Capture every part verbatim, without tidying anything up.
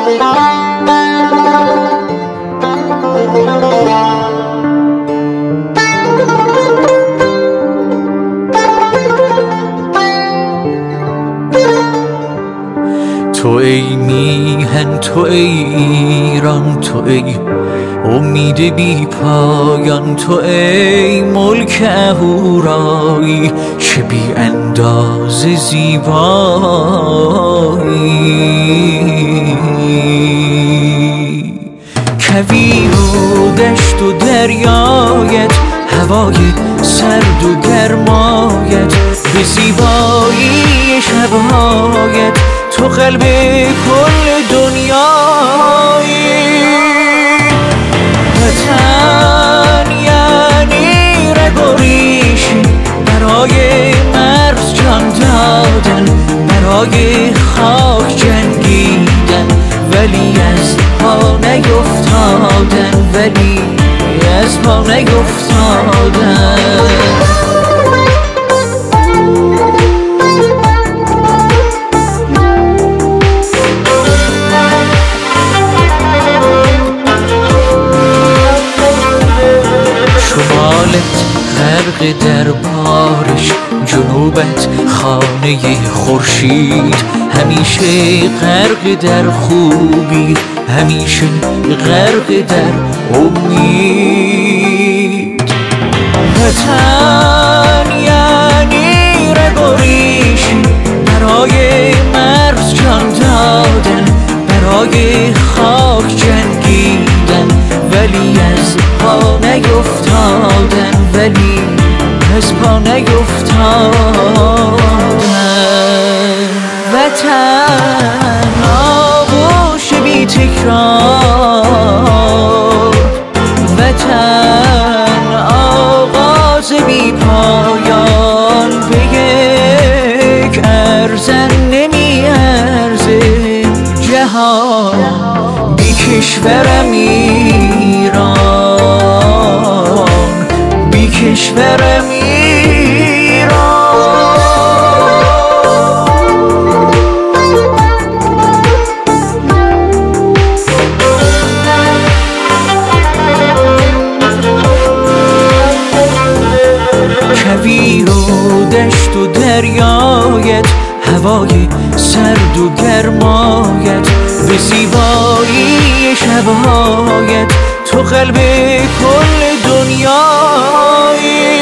تو ای میهن، تو ای ایران، تو ای امید بی پایان، تو ای ملک اهورایی چه بی انداز زیبایی. کویر و دشت و دریایت، هوای سرد و گرمایت، به زیبایی شبهایت تو قلب کل دنیایی. وطن یعنی رگ و ریشه، برای مرز جان دادن، برای خاک جنگیدن، ولی از پا نیفتادن، ولی از پا نیفتادن. شمالت غرق در بارش، جنوبت خانه خورشید، همیشه غرق در خوبی، همیشه غرق در امید. وطن یعنی رگ و ریشه، برای مرز جان دادن، برای خاک جنگیدن، ولی از پا نیفتادن، ولی از پا نیفتادن. وطن آغوش بی تکرار، وطن آغاز بی پایان، به یک ارزن نمی ارزه جهان بی کشورم ایران، بی کشورم ایران. کویر و دشت و دریایت، هوای سرد و گرمایت، به زیبایی شبهایت تو قلب کل دنیایی.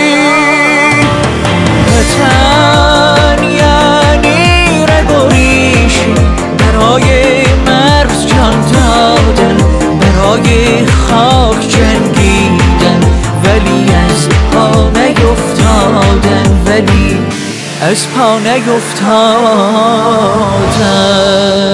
وطن یعنی رگ و ریشه، برای مرز جان دادن، برای خاک جنگیدن، ولی از پا نیفتادن، ولی از پا نیفتادن.